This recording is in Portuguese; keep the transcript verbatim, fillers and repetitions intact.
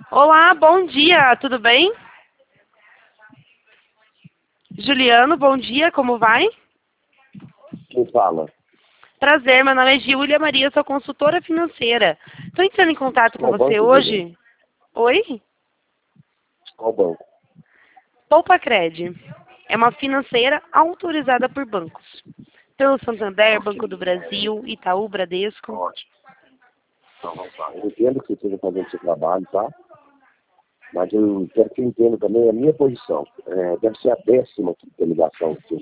Olá, bom dia, tudo bem? Juliano, bom dia, como vai? Quem fala? Prazer, meu nome é Giulia Maria, sou consultora financeira. Estou entrando em contato com Qual você banco, Juliano? hoje. Oi? Qual banco? Poupa Cred. É uma financeira autorizada por bancos. Pelo Santander, Banco do Brasil, Itaú, Bradesco. Ótimo. Então, vamos lá. Eu entendo que você esteja fazendo seu trabalho, tá? Mas eu quero que você entenda também a minha posição. É, deve ser a décima ligação que